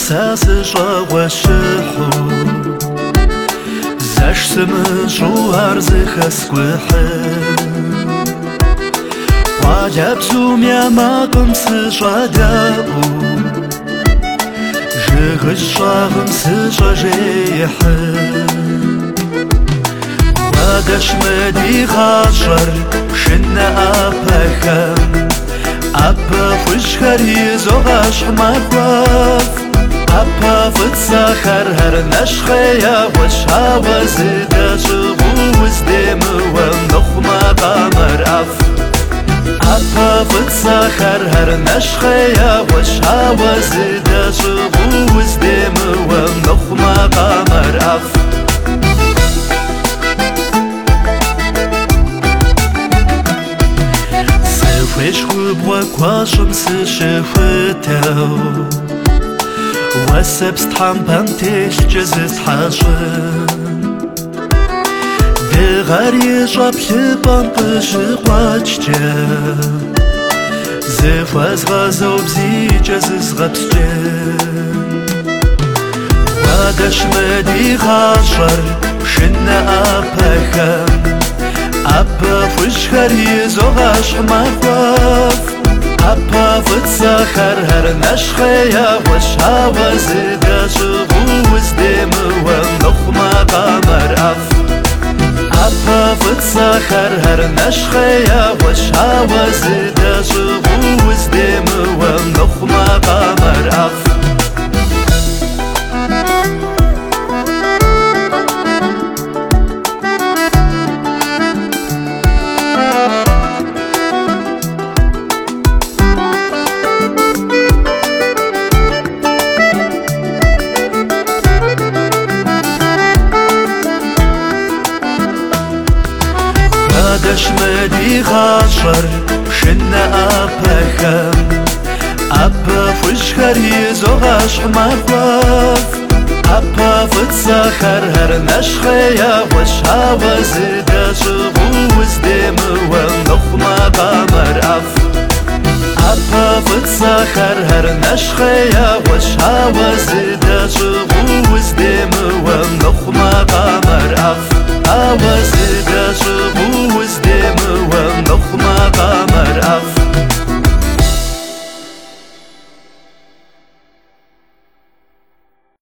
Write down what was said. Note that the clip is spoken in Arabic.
ساسشا وشحو زاش سمشو عرزخ اسكوحي وعجب سوميا ماقم سشا داو جغش شاغم سشا جيحي ودش مدي خاشر شنا أبخم أبا فشخر يزوغش مخواف أبا فتسخر هر نشخيا وشها وزدا شغوز دم ونخما قمر أف أبا فتسخر هر نشخيا وشها وزدا شغوز دم ونخما قمر أف ويش خوب واشم سشفتو وسبست حمبنتش جزست حاشم دغاري جاب لبان بشقواتشجا زفاز غازو بزي جزز غبسجا ودش مدي غاشر شنا أبخم أبا فشخر يزوغش مخواف أبا فتسخر هر نشخيا وشها وزدا شغوز دم ونخما قمر أف أبا فتسخر هر نشخيا وشها وزدا شغوز دم ونخما قمر أف دش مدي غاشر شنا أبخم أبا فشخر يزوغش مخواف أبا فتسخر هر نشخيا وشها وزدا شغوز دم ونخما قمر أف أبا فتسخر هر نشخيا وشها وزدا شغوز دم ونخما قمر أف أوزدا شغوز